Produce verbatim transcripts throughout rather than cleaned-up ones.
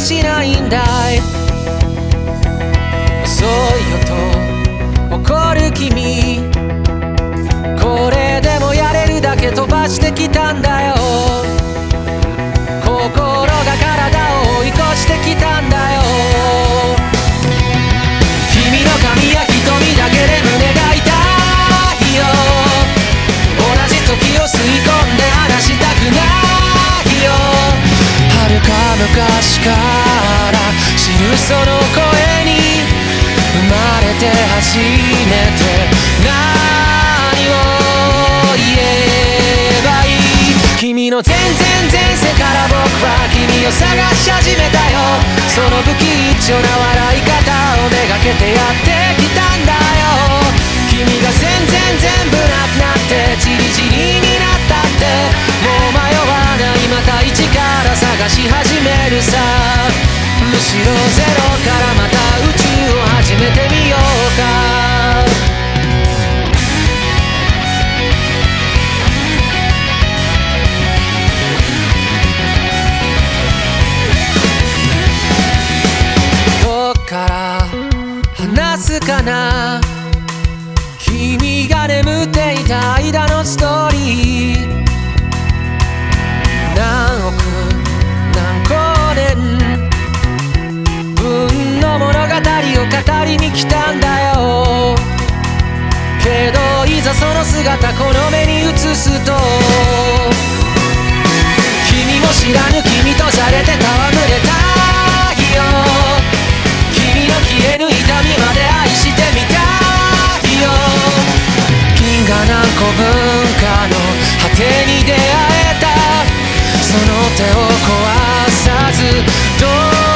しないんだい。遅いよと怒る君、これでもやれるだけ飛ばしてきたんだよ。心が体を追い越してきたんだよ。君の髪や瞳だけで胸が痛いよ。同じ時を吸い込んで話したくないよ。遥か昔から知るその声に生まれて初めて何を言えばいい。君の全然前世から僕は君を探し始めたよ。その不吉祥な笑い方をめがけてやってきたんだよ。君が全然全部なくなってチリチリになったって、もう迷わない、また一から探し始めるさ。むしろゼロからまた宇宙を始めてみようか。どっから話すかな、君が眠っていた間のストーリー。何億何光年分の物語を語りに来たんだよ。けどいざその姿この目に映すと、君も知らぬ君とじゃれて戯れたいよ。君の消える痛みまで愛してみたいよ。銀河何個分かの果てに出会えた、その手を壊さずどう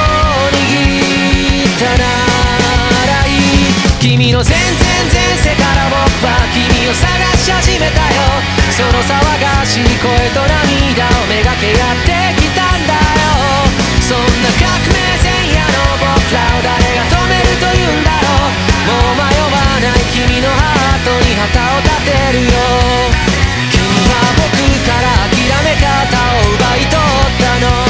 握ったならいい。君の全然前世から僕は君を探し始めたよ。その騒がしい声と涙をめがけやってきたんだよ。そんな革命前夜の僕らを誰が止めるというんだろう。もう迷わない君のハートに旗を立てるよ。君は僕から諦め方を奪い取ったの。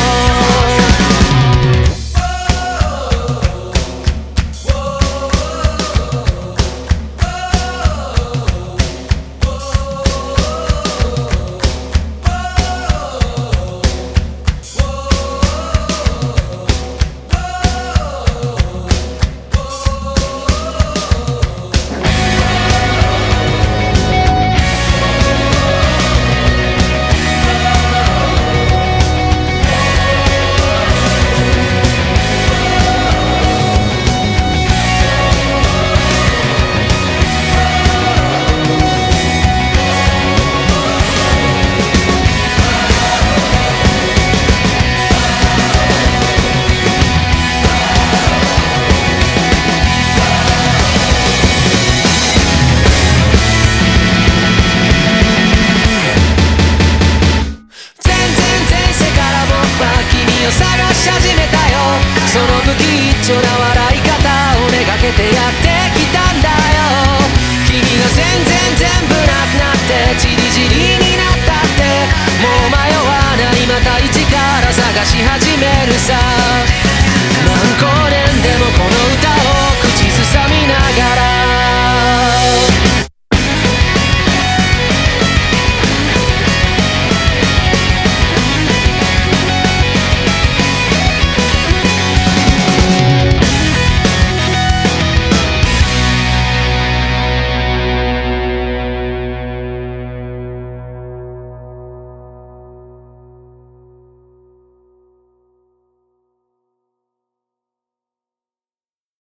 探し始めたよ。その不吉祥な笑い方をめがけてやってきたんだよ。君が全然全部なくなってチリチリになったって、もう迷わない、また一から探し始めるさ。